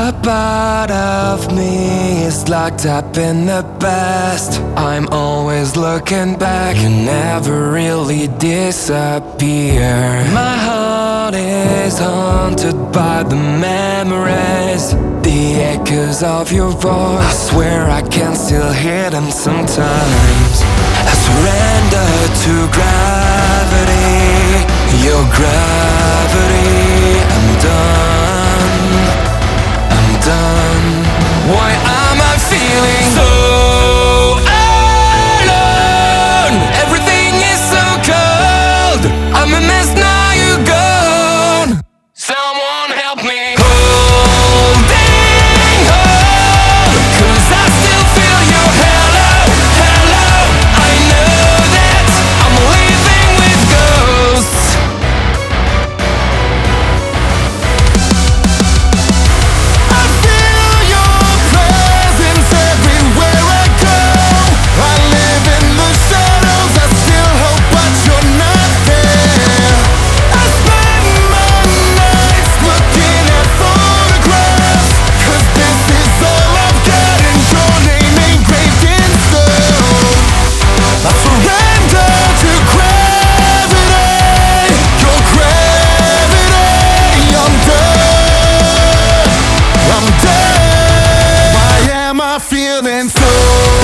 A part of me is locked up in the past. I'm always looking back, you never really disappear. My heart is haunted by the memories, the echoes of your voice. I swear I can still hear them sometimes. I surrender to gravity, your gravity. I'm done. Why am I feeling so alone? Everything is so cold. I'm a mess now, you're gone. Someone help me. Holding on, 'cause I still feel your hello, hello. I know that I'm living with ghosts. Feeling so